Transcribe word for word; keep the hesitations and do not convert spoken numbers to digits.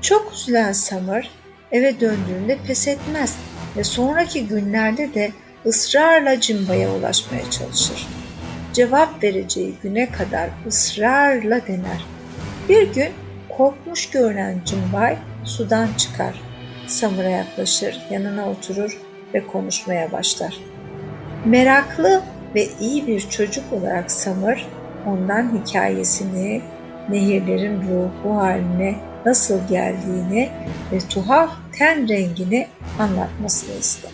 Çok üzülen Samır eve döndüğünde pes etmez ve sonraki günlerde de ısrarla Cimba'ya ulaşmaya çalışır. Cevap vereceği güne kadar ısrarla dener. Bir gün korkmuş görünen Cimbay sudan çıkar. Samır'a yaklaşır, yanına oturur ve konuşmaya başlar. Meraklı ve iyi bir çocuk olarak Samır ondan hikayesini, nehirlerin ruhu haline nasıl geldiğini ve tuhaf ten rengini anlatmasını ister.